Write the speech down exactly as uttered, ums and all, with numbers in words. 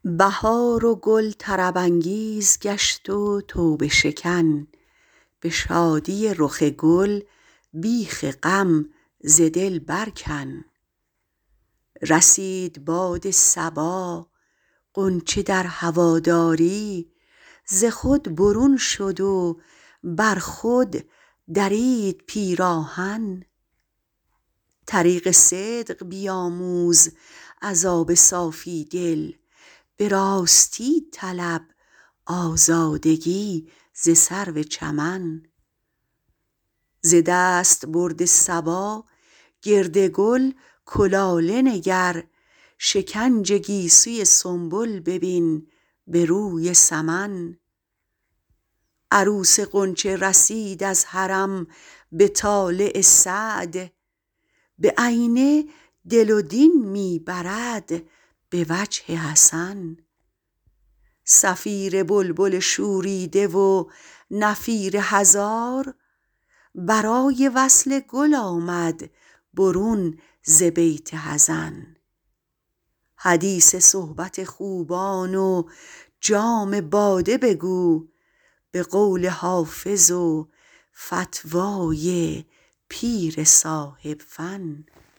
بهار و گل طرب انگیز گشت و توبه شکن به شادی رخ گل بیخ غم ز دل برکن. رسید باد صبا غنچه در هواداری ز خود برون شد و بر خود درید پیراهن. طریق صدق بیاموز از آب صافی دل به راستی طلب آزادگی ز سرو چمن. ز دستبرد صبا گرد گل کلاله نگر شکنج گیسوی سنبل ببین به روی سمن. عروس غنچه رسید از حرم به طالع سعد به آیینه دل و دین می برد به وجه حسن. صفیر بلبل شوریده و نفیر هزار برای وصل گل آمد برون ز بیت حزن. حدیث صحبت خوبان و جام باده بگو به قول حافظ و فتوای پیر صاحب فن.